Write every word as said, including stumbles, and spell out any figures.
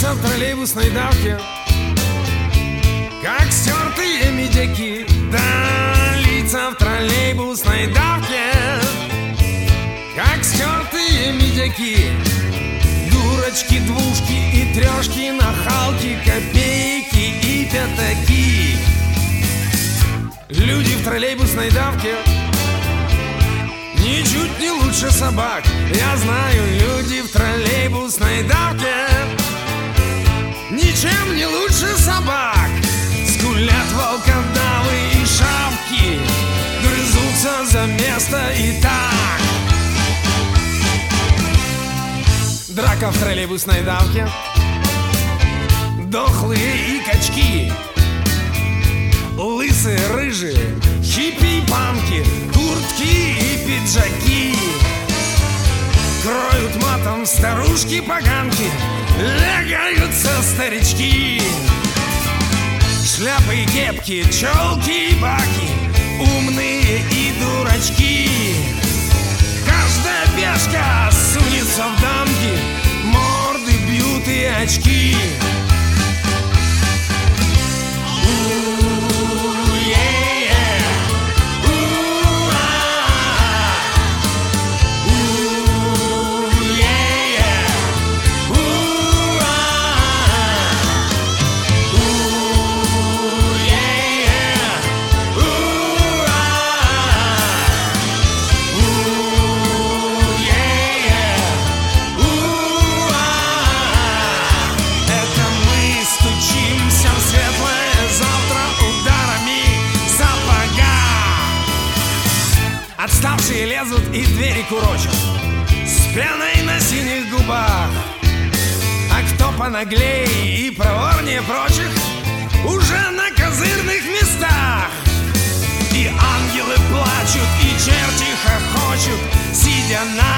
лица в троллейбусной давке, как стертые медяки. Да, лица в троллейбусной давке, как стертые медяки. Дурочки, двушки и трешки, нахалки, копейки и пятаки. Люди в троллейбусной давке ничуть не лучше собак. Я знаю, люди в троллейбусной давке ничем не лучше собак. Скулят волкодавы и шавки, грызутся за место и так. Драка в троллейбусной давке, дохлые и качки, лысые, рыжие, хиппи и панки, куртки и пиджаки. Кроют матом старушки-поганки, лягаются старички. Шляпы и кепки, челки и баки, умные и дурачки. Каждая пешка сунется в дамки, морды бьют и очки. Отставшие лезут и двери курочат с пеной на синих губах. А кто понаглее и проворнее прочих уже на козырных местах. И ангелы плачут, и черти хохочут, сидя на